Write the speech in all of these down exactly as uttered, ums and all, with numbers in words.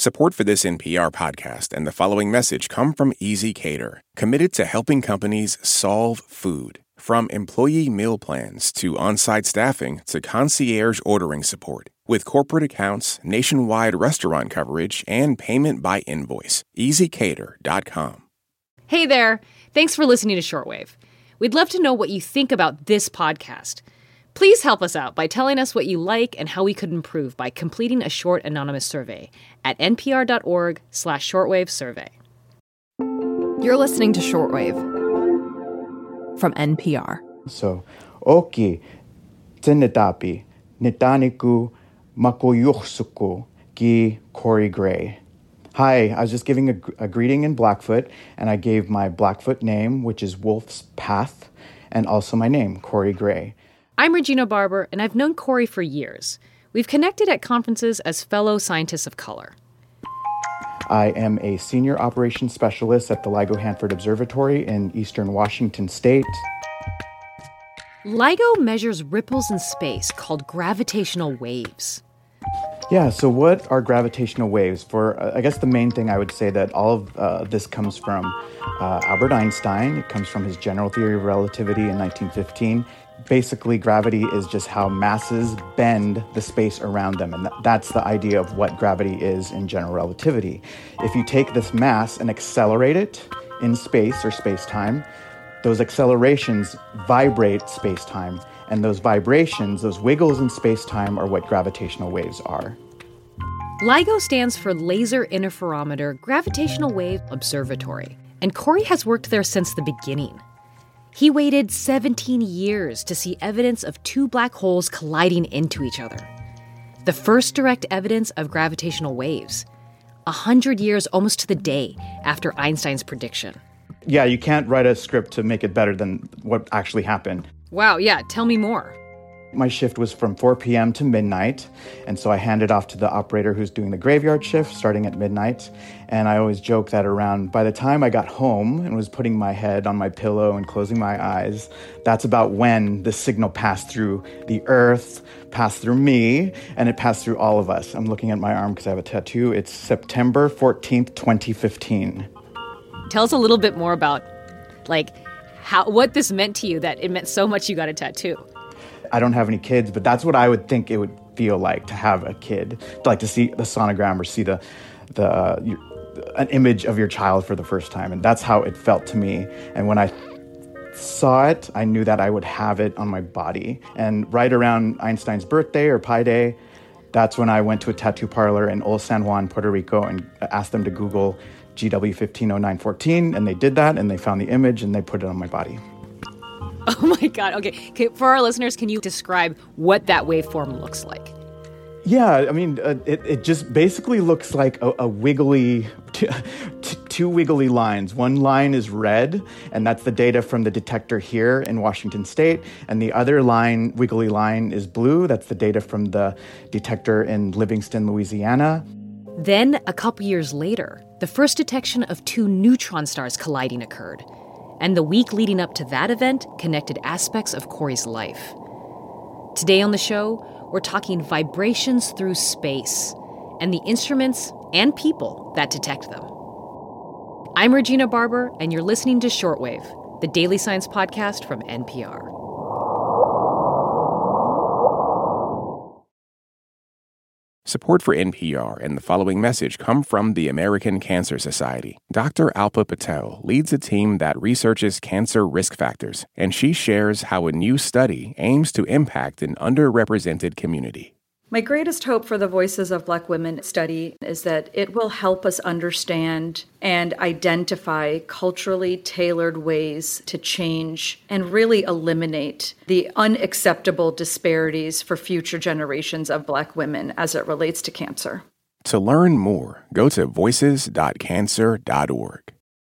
Support for this N P R podcast and the following message come from ezCater, committed to helping companies solve food. From employee meal plans to on-site staffing to concierge ordering support. With corporate accounts, nationwide restaurant coverage, and payment by invoice. easy cater dot com. Hey there. Thanks for listening to Shortwave. We'd love to know what you think about this podcast. Please help us out by telling us what you like and how we could improve by completing a short anonymous survey at npr.org slash shortwave survey. You're listening to Shortwave from N P R. So, oki, tinitapi, nitaniku, makoyuxuku, ki Corey Gray. Hi, I was just giving a, a greeting in Blackfoot, and I gave my Blackfoot name, which is Wolf's Path, and also my name, Corey Gray. I'm Regina Barber, and I've known Corey for years. We've connected at conferences as fellow scientists of color. I am a senior operations specialist at the LIGO Hanford Observatory in eastern Washington state. LIGO measures ripples in space called gravitational waves. Yeah, so what are gravitational waves? For, uh, I guess the main thing I would say that all of uh, this comes from uh, Albert Einstein. It comes from his general theory of relativity in nineteen fifteen. Basically, gravity is just how masses bend the space around them, and th- that's the idea of what gravity is in general relativity. If you take this mass and accelerate it in space or space-time, those accelerations vibrate space-time, and those vibrations, those wiggles in space-time are what gravitational waves are. LIGO stands for Laser Interferometer Gravitational Wave Observatory, and Corey has worked there since the beginning. He waited seventeen years to see evidence of two black holes colliding into each other. The first direct evidence of gravitational waves, a hundred years almost to the day after Einstein's prediction. Yeah, you can't write a script to make it better than what actually happened. Wow, yeah, tell me more. My shift was from four p.m. to midnight, and so I handed off to the operator who's doing the graveyard shift starting at midnight. And I always joke that around by the time I got home and was putting my head on my pillow and closing my eyes, that's about when the signal passed through the earth, passed through me, and it passed through all of us. I'm looking at my arm because I have a tattoo. It's September fourteenth, twenty fifteen. Tell us a little bit more about, like, how what this meant to you, that it meant so much you got a tattoo. I don't have any kids, but that's what I would think it would feel like to have a kid, like to see the sonogram or see the the uh, your, an image of your child for the first time. And that's how it felt to me. And when I saw it, I knew that I would have it on my body. And right around Einstein's birthday or Pi Day, that's when I went to a tattoo parlor in Old San Juan, Puerto Rico, and asked them to Google G W fifteen oh nine fourteen. And they did that, and they found the image, and they put it on my body. Oh my God. Okay. okay. For our listeners, can you describe what that waveform looks like? Yeah, I mean, uh, it, it just basically looks like a, a wiggly, t- t- two wiggly lines. One line is red, and that's the data from the detector here in Washington State. And the other line, wiggly line, is blue. That's the data from the detector in Livingston, Louisiana. Then, a couple years later, the first detection of two neutron stars colliding occurred. And the week leading up to that event connected aspects of Corey's life. Today on the show, we're talking vibrations through space and the instruments and people that detect them. I'm Regina Barber, and you're listening to Shortwave, the daily science podcast from N P R. Support for N P R and the following message come from the American Cancer Society. Doctor Alpa Patel leads a team that researches cancer risk factors, and she shares how a new study aims to impact an underrepresented community. My greatest hope for the Voices of Black Women study is that it will help us understand and identify culturally tailored ways to change and really eliminate the unacceptable disparities for future generations of Black women as it relates to cancer. To learn more, go to voices dot cancer dot org.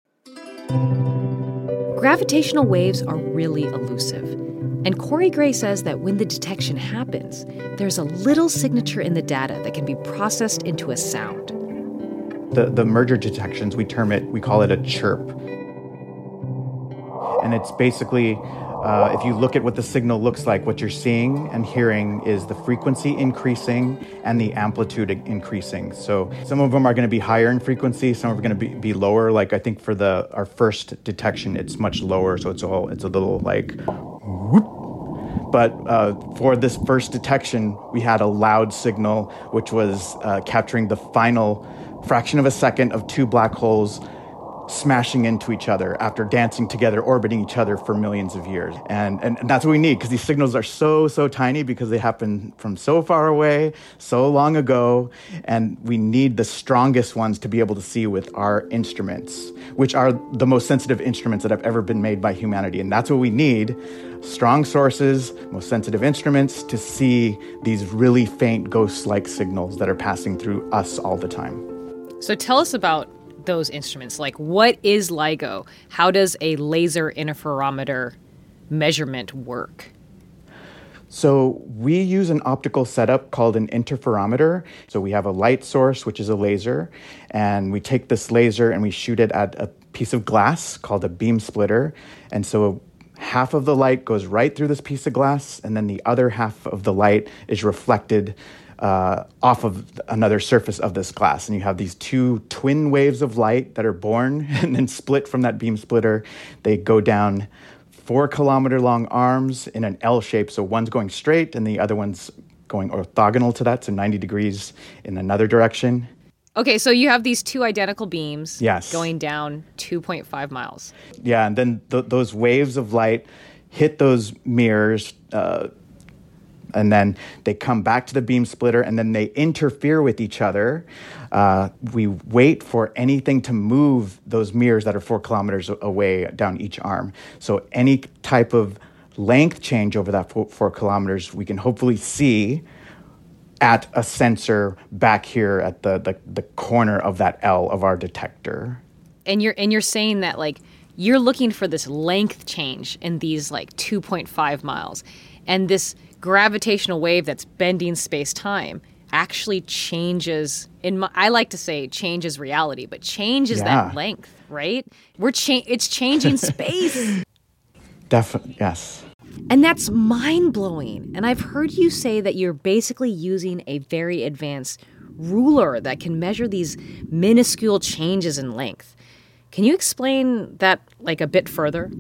Gravitational waves are really elusive. And Corey Gray says that when the detection happens, there's a little signature in the data that can be processed into a sound. The, the merger detections, we term it, we call it a chirp. And it's basically Uh, if you look at what the signal looks like, what you're seeing and hearing is the frequency increasing and the amplitude increasing. So some of them are going to be higher in frequency, some are going to be, be lower. Like I think for the our first detection, it's much lower, so it's all it's a little like whoop. But uh, for this first detection, we had a loud signal, which was uh, capturing the final fraction of a second of two black holes smashing into each other after dancing together, orbiting each other for millions of years. And, and, and that's what we need, because these signals are so, so tiny because they happen from so far away, so long ago, and we need the strongest ones to be able to see with our instruments, which are the most sensitive instruments that have ever been made by humanity. And that's what we need, strong sources, most sensitive instruments to see these really faint ghost-like signals that are passing through us all the time. So tell us about those instruments. Like, what is LIGO? How does a laser interferometer measurement work? So we use an optical setup called an interferometer. So we have a light source, which is a laser, and we take this laser and we shoot it at a piece of glass called a beam splitter. And so half of the light goes right through this piece of glass, and then the other half of the light is reflected Uh, off of another surface of this glass. And you have these two twin waves of light that are born and then split from that beam splitter. They go down four kilometer long arms in an L shape. So one's going straight and the other one's going orthogonal to that, so ninety degrees in another direction. Okay, so you have these two identical beams yes. going down two point five miles. Yeah, and then th- those waves of light hit those mirrors, uh, and then they come back to the beam splitter, and then they interfere with each other. Uh, we wait for anything to move those mirrors that are four kilometers away down each arm. So any type of length change over that four, four kilometers, we can hopefully see at a sensor back here at the, the, the corner of that L of our detector. And you're and you're saying that, like, you're looking for this length change in these, like, two point five miles. And this gravitational wave that's bending space-time actually changes, in my, I like to say changes reality, but changes yeah. that length, right? We're cha- It's changing space. Definitely, yes. And that's mind-blowing. And I've heard you say that you're basically using a very advanced ruler that can measure these minuscule changes in length. Can you explain that, like, a bit further?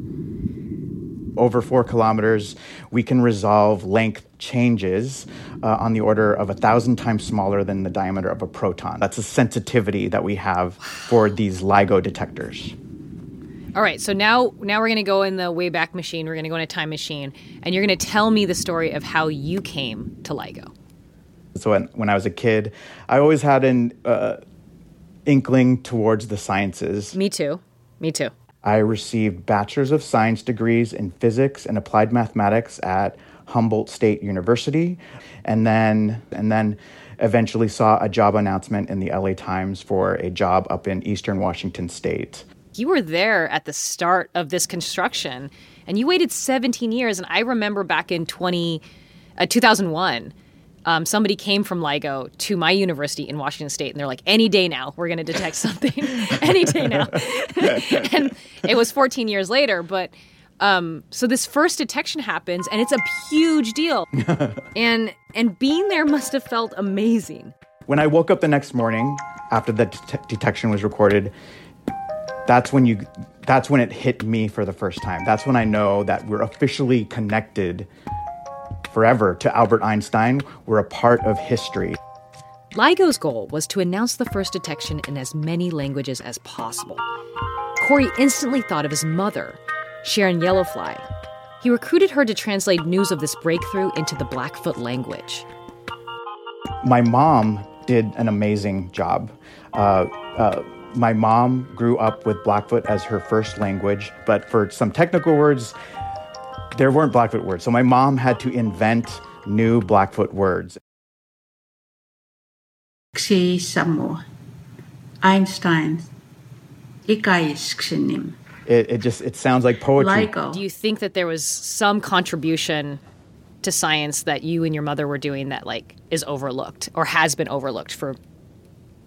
Over four kilometers, we can resolve length changes uh, on the order of a thousand times smaller than the diameter of a proton. That's a sensitivity that we have for these LIGO detectors. All right, so now now we're going to go in the Wayback Machine. We're going to go in a time machine, and you're going to tell me the story of how you came to LIGO. So when, when I was a kid, I always had an uh, inkling towards the sciences. Me too. Me too. I received Bachelor's of Science degrees in physics and applied mathematics at Humboldt State University, and then and then eventually saw a job announcement in the L A Times for a job up in Eastern Washington State. You were there at the start of this construction, and you waited seventeen years. And I remember back in twenty, uh, two thousand one, Um, somebody came from LIGO to my university in Washington State, and they're like, any day now, we're going to detect something. Any day now. And it was fourteen years later. But um, so this first detection happens, and it's a huge deal. and and being there must have felt amazing. When I woke up the next morning after the det- detection was recorded, that's when you that's when it hit me for the first time. That's when I know that we're officially connected forever to Albert Einstein. We're a part of history. LIGO's goal was to announce the first detection in as many languages as possible. Corey instantly thought of his mother, Sharon Yellowfly. He recruited her to translate news of this breakthrough into the Blackfoot language. My mom did an amazing job. Uh, uh, my mom grew up with Blackfoot as her first language, but for some technical words, there weren't Blackfoot words. So my mom had to invent new Blackfoot words. Einstein. It, it just, it sounds like poetry. LIGO. Do you think that there was some contribution to science that you and your mother were doing that, like, is overlooked or has been overlooked for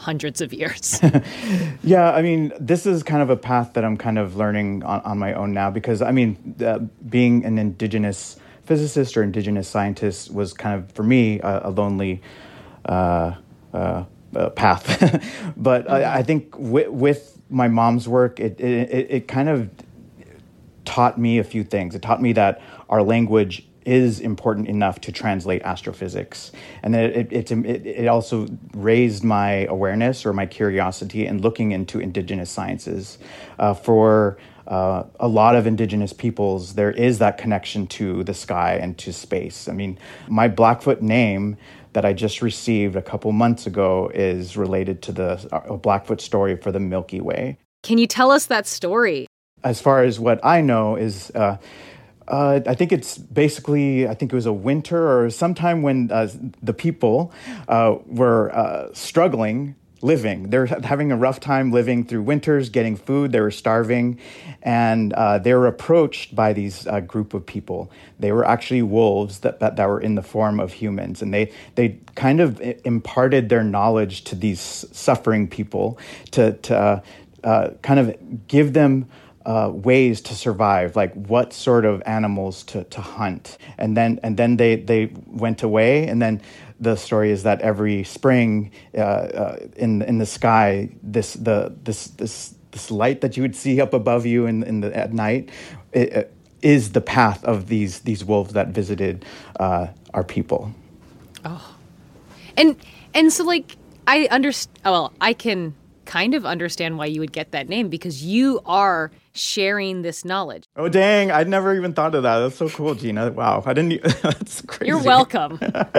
hundreds of years. Yeah, I mean, this is kind of a path that I'm kind of learning on, on my own now because, I mean, uh, being an indigenous physicist or indigenous scientist was kind of, for me, a, a lonely uh, uh, uh, path. But mm-hmm. I, I think w- with my mom's work, it, it, it kind of taught me a few things. It taught me that our language is important enough to translate astrophysics. And then it, it, it, it also raised my awareness or my curiosity in looking into indigenous sciences. Uh, for uh, a lot of indigenous peoples, there is that connection to the sky and to space. I mean, my Blackfoot name that I just received a couple months ago is related to the uh, Blackfoot story for the Milky Way. Can you tell us that story? As far as what I know is... Uh, Uh, I think it's basically, I think it was a winter or sometime when uh, the people uh, were uh, struggling living. They're having a rough time living through winters, getting food. They were starving. And uh, they were approached by these uh, group of people. They were actually wolves that, that, that were in the form of humans. And they, they kind of imparted their knowledge to these suffering people to, to uh, uh, kind of give them Uh, ways to survive, like what sort of animals to, to hunt. And then and then they, they went away. And then the story is that every spring uh, uh, in in the sky, this the this this this light that you would see up above you in, in the at night it, it is the path of these these wolves that visited uh, our people. Oh, and and so like I understand. Well, I can kind of understand why you would get that name because you are sharing this knowledge. Oh, dang. I'd never even thought of that. That's so cool, Gina. Wow. I didn't... That's crazy. You're welcome.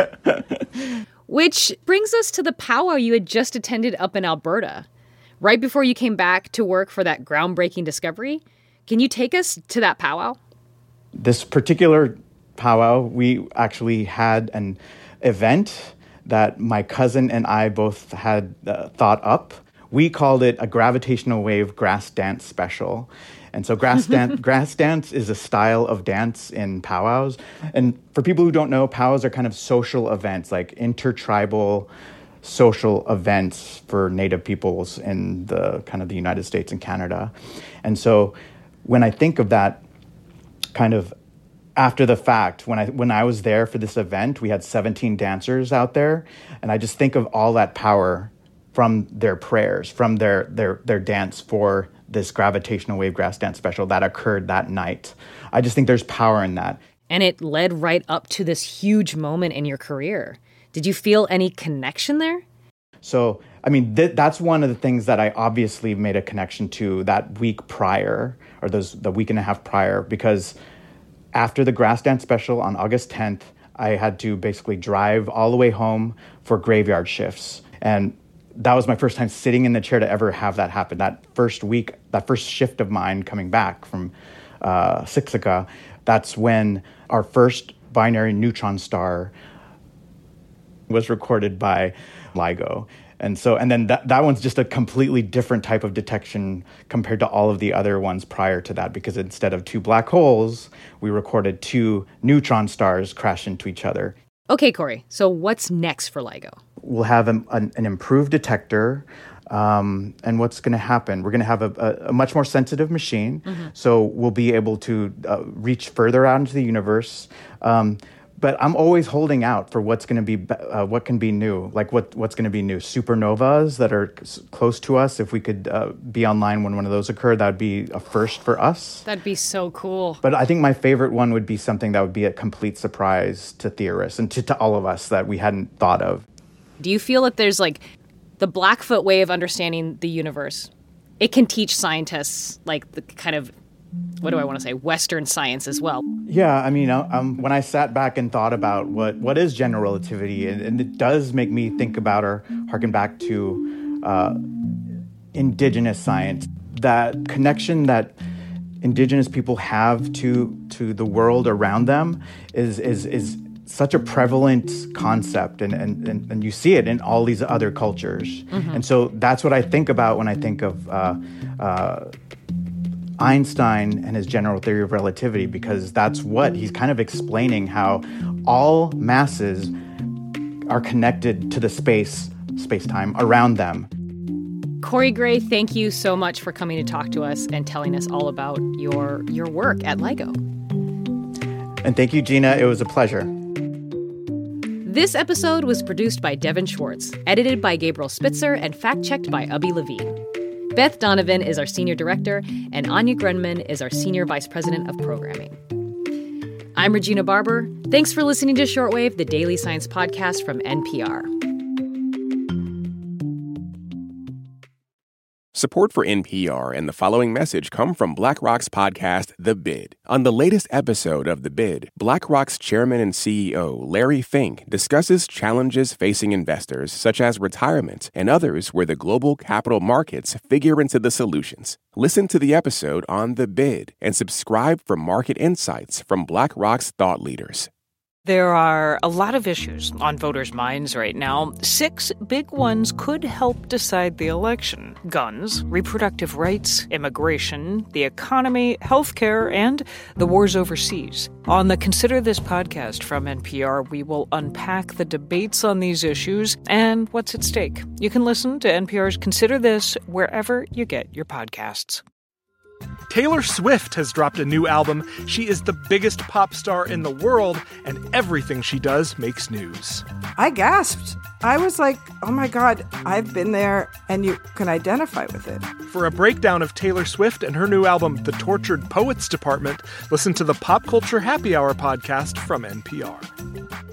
Which brings us to the powwow you had just attended up in Alberta, right before you came back to work for that groundbreaking discovery. Can you take us to that powwow? This particular powwow, we actually had an event that my cousin and I both had uh, thought up. We called it a gravitational wave grass dance special. And so grass dance, grass dance is a style of dance in powwows. And for people who don't know, powwows are kind of social events, like intertribal social events for Native peoples in the kind of the United States and Canada. And so when I think of that kind of after the fact, when I when I was there for this event, we had seventeen dancers out there. And I just think of all that power from their prayers, from their, their their dance for this gravitational wave grass dance special that occurred that night. I just think there's power in that. And it led right up to this huge moment in your career. Did you feel any connection there? So, I mean, th- that's one of the things that I obviously made a connection to that week prior, or those the week and a half prior, because after the grass dance special on August tenth, I had to basically drive all the way home for graveyard shifts. And that was my first time sitting in the chair to ever have that happen. That first week, that first shift of mine coming back from uh, Siksika, that's when our first binary neutron star was recorded by LIGO. And so, and then that, that one's just a completely different type of detection compared to all of the other ones prior to that, because instead of two black holes, we recorded two neutron stars crash into each other. Okay, Corey, so what's next for LIGO? We'll have an, an, an improved detector, um, and what's going to happen? We're going to have a, a, a much more sensitive machine, mm-hmm. so we'll be able to uh, reach further out into the universe. Um, but I'm always holding out for what's going to be, uh, what can be new, like what what's going to be new. Supernovas that are c- close to us. If we could uh, be online when one of those occurred, that would be a first for us. That'd be so cool. But I think my favorite one would be something that would be a complete surprise to theorists and to, to all of us that we hadn't thought of. Do you feel that there's like the Blackfoot way of understanding the universe? It can teach scientists like the kind of, what do I want to say, Western science as well. Yeah, I mean, um, when I sat back and thought about what, what is general relativity, and, and it does make me think about or harken back to uh, indigenous science, that connection that indigenous people have to to the world around them is is is such a prevalent concept, and, and, and, and you see it in all these other cultures. Mm-hmm. And so that's what I think about when I think of uh, uh, Einstein and his general theory of relativity, because that's what he's kind of explaining, how all masses are connected to the space, space-time around them. Corey Gray, thank you so much for coming to talk to us and telling us all about your your work at LIGO. And thank you, Gina. It was a pleasure. This episode was produced by Devin Schwartz, edited by Gabriel Spitzer, and fact-checked by Ubby Levine. Beth Donovan is our senior director, and Anya Grenman is our senior vice president of programming. I'm Regina Barber. Thanks for listening to Shortwave, the daily science podcast from N P R. Support for N P R and the following message come from BlackRock's podcast, The Bid. On the latest episode of The Bid, BlackRock's chairman and C E O, Larry Fink, discusses challenges facing investors, such as retirement and others where the global capital markets figure into the solutions. Listen to the episode on The Bid and subscribe for market insights from BlackRock's thought leaders. There are a lot of issues on voters' minds right now. Six big ones could help decide the election: guns, reproductive rights, immigration, the economy, healthcare, and the wars overseas. On the Consider This podcast from N P R, we will unpack the debates on these issues and what's at stake. You can listen to N P R's Consider This wherever you get your podcasts. Taylor Swift has dropped a new album. She is the biggest pop star in the world, and everything she does makes news. I gasped. I was like, oh my God, I've been there, and you can identify with it. For a breakdown of Taylor Swift and her new album, The Tortured Poets Department, listen to the Pop Culture Happy Hour podcast from N P R.